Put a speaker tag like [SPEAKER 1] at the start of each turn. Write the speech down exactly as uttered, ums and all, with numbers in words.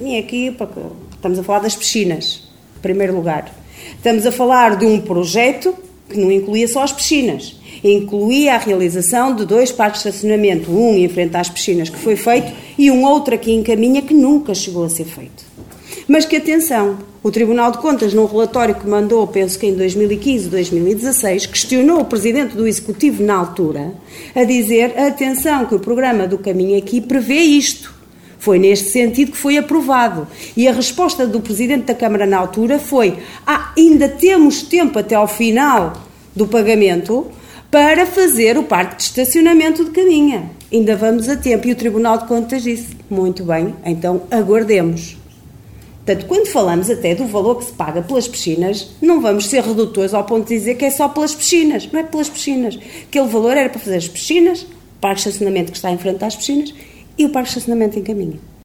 [SPEAKER 1] Caminha aqui, estamos a falar das piscinas, em primeiro lugar. Estamos a falar de um projeto que não incluía só as piscinas, incluía a realização de dois parques de estacionamento, um em frente às piscinas que foi feito e um outro aqui em Caminha que nunca chegou a ser feito. Mas que atenção, o Tribunal de Contas, num relatório que mandou, penso que em dois mil e quinze, dois mil e dezasseis, questionou o Presidente do Executivo na altura, a dizer, atenção, que o programa do Caminho aqui prevê isto. Foi neste sentido que foi aprovado. E a resposta do Presidente da Câmara na altura foi, ah, ainda temos tempo até ao final do pagamento para fazer o parque de estacionamento de Caminha. Ainda vamos a tempo. E o Tribunal de Contas disse, muito bem, então aguardemos. Portanto, quando falamos até do valor que se paga pelas piscinas, não vamos ser redutores ao ponto de dizer que é só pelas piscinas. Não é pelas piscinas. Aquele valor era para fazer as piscinas, o parque de estacionamento que está em frente às piscinas e o parque de estacionamento em Caminha.